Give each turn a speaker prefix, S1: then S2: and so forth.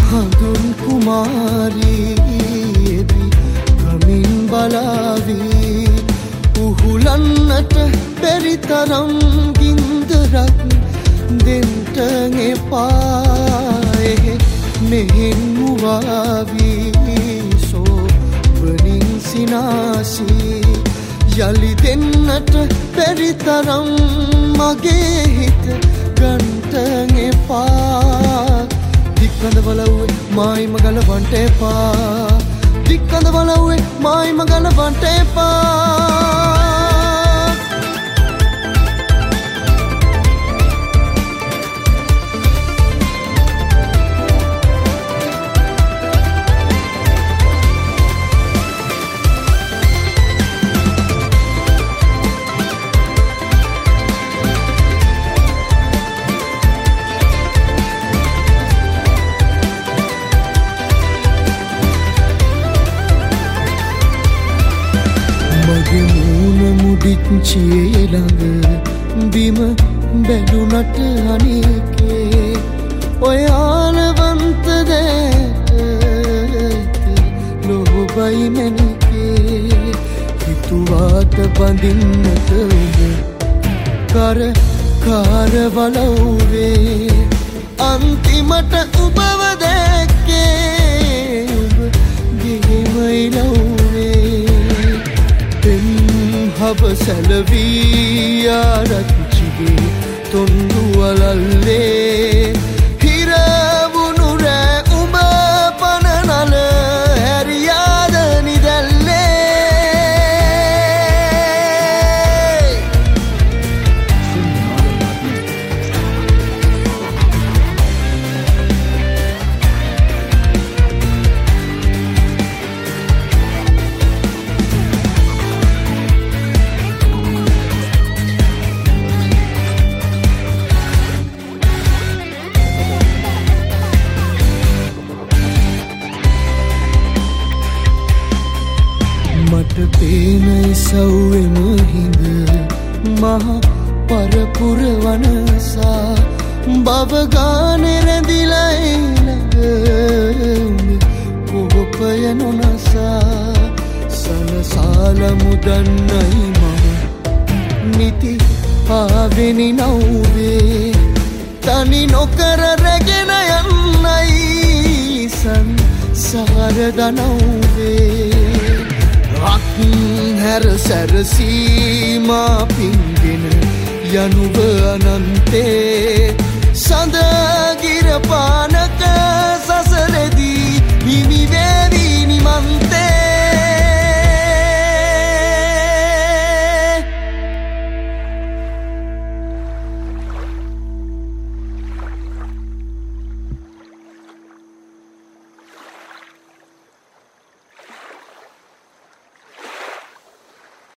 S1: හඳුන් කුමාරීයේදී ගමින් බලාවී උහුලන්නට බැරි තරම් ගින්දරක් දෙන්ට එපායේ මෙහෙන් මුවාවී සෝබනින් සිනාසී යලි දෙන්නට බැරි තරම් මගේ හිත ගන්ට එපා දික්කඳ බලව්වේ මායිම ගලවන්ට එපා දික්කඳ බලව්වේ මායිම ගලවන්ට එපා මුදිච්චේ ළඟ බිම බැලුනට අනේකේ ඔයාලවන්ත දැට ලොබයි මැනිකේ හිතුවාට බඳින්නට උඹ කරවලව්වේ අන්තිමට උබව දැක්කේ උඹ ගෙමයිලව්වේ හබ සැලවී ආරච්චිගේ තොන්දු වලල්ලේ හිරවුණු රෑ උඹ පනනල හැරියාද නිදැල්ලේ පේන සව්වෙම හිඳ මහ පරපුර වනසා බවගානේ රැඳිලා ළඟ කොහොපය නොනසා සනසාල මුදන්නයි මම නිති ආවෙනි නව්වේ තනි නොකර රැගෙන යන්නයි සංසාර දනව්වේ හැර සැරසීමා පින්ගෙන යනුව අනන්තේ